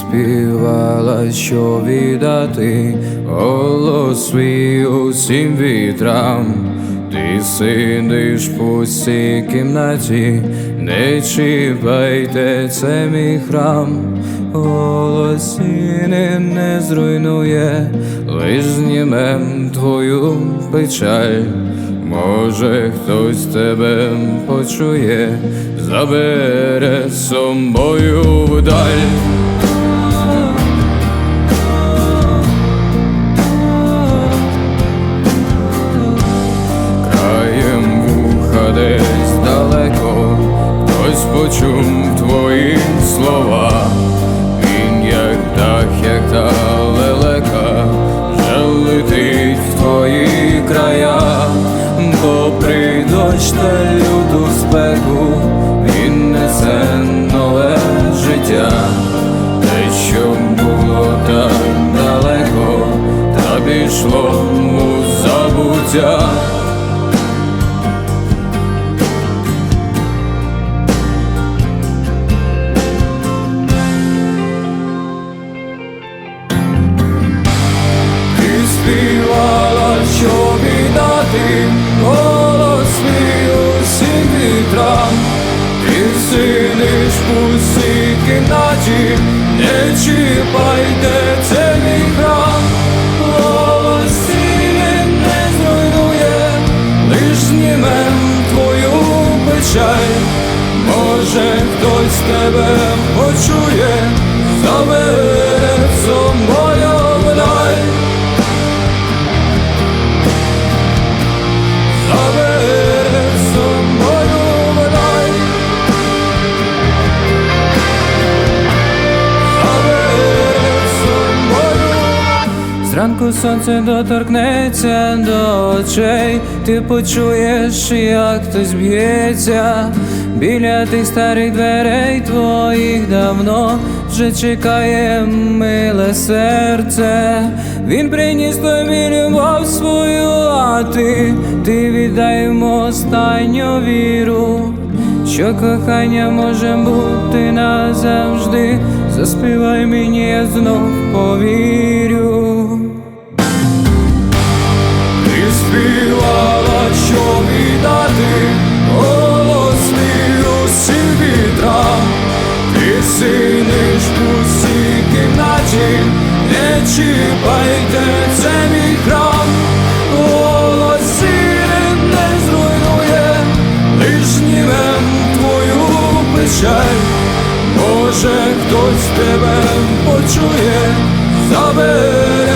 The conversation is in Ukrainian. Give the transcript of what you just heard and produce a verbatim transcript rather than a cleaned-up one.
співала, що віддати голос свій усім вітрам. Ти сидиш в пустій кімнаті, не чіпайте, це мій храм. Голос стіни не зруйнує, лиш знімем твою печаль. Може, хтось тебе почує, забере з собою вдаль. Краєм вуха десь далеко хтось почув твої слова. Він як птах, як та лелека, вже летить в твої края. Попри дощ та люту спеку, він несе нове життя. Те, що було так далеко, та пішло у забуття. Ти співала, що віддати голос свій усім вітрам. Ти сидиш в пустій кімнаті, не чіпайте, це мій храм. Голос стіни не зруйнує, лиш знімем твою печаль. Може, хтось тебе почує, забере з собою вдаль. Зранку сонце доторкнеться до очей, ти почуєш, як хтось б'ється. Біля тих старих дверей твоїх давно вже чекає миле серце. Він приніс тобі любов свою, а ти, ти віддай йому останню віру, що кохання може бути назавжди. Заспівай мені, я знов повірю. Ти співала, що віддати голос свій усім вітрам. Ти сидиш в пустій кімнаті, не чіпайте, це мій храм. Голос стіни не зруйнує, лиш знімем твою печаль. Може, хтось тебе почує, забере